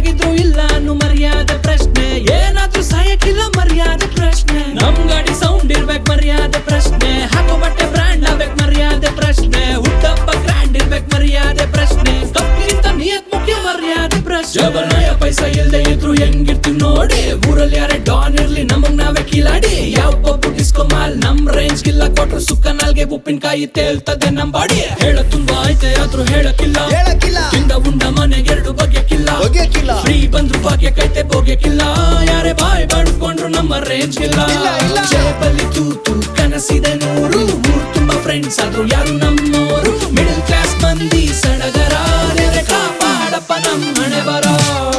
ಆಗಿದ್ರು ಇಲ್ಲ ಅನ್ನು ಮರ್ಯಾದೆ ಪ್ರಶ್ನೆ ಏನಾದ್ರೂ ಸಾಯಕ್ಕಿಲ್ಲ ಮರ್ಯಾದೆ ಪ್ರಶ್ನೆ ನಮ್ ಗಾಡಿ ಸೌಂಡ್ ಇರ್ಬೇಕು ಮರ್ಯಾದೆ ಪ್ರಶ್ನೆ ಹಾಕೋ ಬಟ್ಟೆ ಬ್ರ್ಯಾಂಡ್ ಆಗ್ಬೇಕು ಮರ್ಯಾದೆ ಪ್ರಶ್ನೆ ಹುಟ್ಟಪ್ಪ ಗ್ರ್ಯಾಂಡ್ ಇರ್ಬೇಕು ಮರ್ಯಾದೆ ಪ್ರಶ್ನೆ ಕಪ್ಪಿಗಿಂತ ನಿಯತ್ ಮುಖ್ಯ ಮರ್ಯಾದೆ ಪ್ರಶ್ನೆ ಜಬನಾಯ ಪೈಸಾ ಇಲ್ದೆ ಇದ್ರು ಹೆಂಗಿರ್ತೀವಿ ನೋಡಿ ಊರಲ್ಲಿ ಯಾರೇ ಡಾನ್ ಇರ್ಲಿ ನಮಗ್ ನಾವೇ ಕಿಲಾಡಿ ಯಾವ ಪಪ್ಪು ಡಿಸ್ಕೋ ಮಾಲ್ ನಮ್ ರೇಂಜ್ ಗಿಲ್ಲ ಕೊಟ್ರು ಸುಕ್ಕ ನಾಲ್ಗೆ ಉಪ್ಪಿನಕಾಯಿ ತೇಲ್ತದೆ ನಮ್ ಬಾಡಿ ಹೇಳ ತುಂಬಾ ಐತೆ ಆದ್ರೂ ಹೇಳಕ್ಕಿಲ್ಲ ತಿಂದ ಉಂಡ ಮನೆಗೆ ಎರಡು ಬಗೆಕಿಲ್ಲ ಫ್ರೀ ಬಂದ್ರು ಭಾಗ್ಯ ಕೈತೆ ಬೋಗ್ಯಕ್ಕಿಲ್ಲ ಯಾರೇ ಬಾಯ್ ಬಡ್ಕೊಂಡ್ರು ನಮ್ಮ ರೇಂಜ್ ಗಿಲ್ಲ ಜೇಬಲ್ಲಿ ತೂತು ಕನಸಿದೆ ನೂರು ಊರ್ ತುಂಬಾ ಫ್ರೆಂಡ್ಸ್ ಆದ್ರೂ ಯಾರು ನಮ್ಮೋರು ಮಿಡಲ್ ಕ್ಲಾಸ್ ಮಂದಿ ಸಡಗರ ಕಾಪಾಡಪ್ಪ ನಮ್ ಹಣೆ ಬರೋ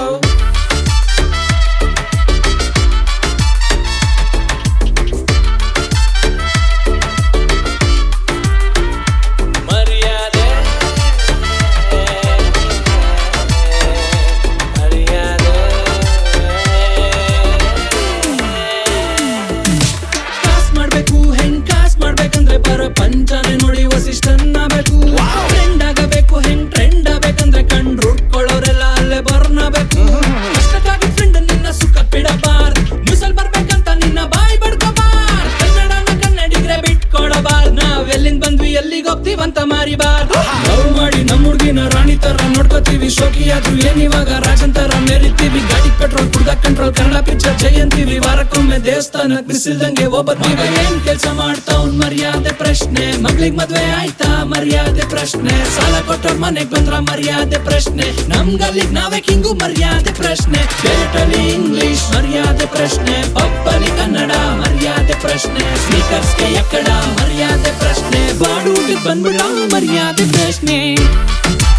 ಪಂಚಾನೆ ನೋಡಿ ವಸಿಷ್ಠನ್ ಆಗಬೇಕು ಟ್ರೆಂಡ್ ಆಗಬೇಕು ಹೆಂಗ್ ಟ್ರೆಂಡ್ ಆಗ್ಬೇಕಂದ್ರೆ ಕಂಡ್ರು ಹುಡ್ಕೊಳ್ಳೋರೆಲ್ಲ ಅಲ್ಲೇ ಬರ್ನಬೇಕು ಕಷ್ಟಕ್ಕಾಗಿ ಫ್ರೆಂಡ್ ನಿನ್ನ ಸುಖ ಬಿಡಬಾರ್ ನ್ಯೂಸಲ್ ಬರ್ಬೇಕಂತ ನಿನ್ನ ಬಾಯಿ ಬಡ್ಕೋಬಾರ್ ಕನ್ನಡನ ಕನ್ನಡಿಗ್ರೆ ಬಿಟ್ಕೊಡಬಾರ್ ನಾವೆಲ್ಲಿಂದ ಬಂದ್ವಿ ಎಲ್ಲಿಗೆ ಹೋಗ್ತೀವಂತ ಮಾರಿಬಾರ್ ಲವ್ ಮಾಡಿ ನಮ್ ಹುಡ್ಗಿನ ರಾಣಿ ತರ ನೋಡ್ಕೋತೀವಿ ಶೋಕಿ ಆದ್ರೂ ಏನಿವಾಗ ರಾಜನ್ ತರ ಮೆರಿತೀವಿ ಗಾಡಿ ಪೆಟ್ರೋಲ್ ಕುಡ್ದ ಕಂಟ್ರೋಲ್ ಕನ್ನಡ ಪಿಕ್ಚರ್ ಜಯಂತೀವಿ ವಾರಕ್ಕೊಮ್ಮೆ ದೇವಸ್ಥಾನಕ್ ಬಿಸಿಲ್ದಂಗೆ ಒಬ್ಬತ್ತೀಗ ಏನ್ ಕೆಲ್ಸ ಮಾಡ್ತಾವ್ ಮರ್ಯಾದೆ ಪ್ರಶ್ನೆ ಮಗ್ಳಿಗ್ ಮದ್ವೆ ಆಯ್ತಾ ಮರ್ಯಾದೆ ಪ್ರಶ್ನೆ ಸಾಲ ಕೊಟ್ಟೋರ್ ಮನೆಗ್ ಬಂದ್ರ ಮರ್ಯಾದೆ ಪ್ರಶ್ನೆ ನಮ್ ಗಲ್ಲಿಗ್ ನಾವೇ ಕಿಂಗು ಮರ್ಯಾದೆ ಪ್ರಶ್ನೆ ಪೇಟಲಿ ಇಂಗ್ಲಿಷ್ ಮರ್ಯಾದೆ ಪ್ರಶ್ನೆ ಪಪ್ಪಲಿ ಕನ್ನಡ ಮರ್ಯಾದೆ ಪ್ರಶ್ನೆ ಸ್ಪೀಕರ್ಸ್ಗೆ ಎಕ್ಕಡ ಮರ್ಯಾದೆ ಪ್ರಶ್ನೆ ಬಾಡೂಟಿಗ್ ಬಂದ್ಬಿಡ ಮರ್ಯಾದೆ ಪ್ರಶ್ನೆ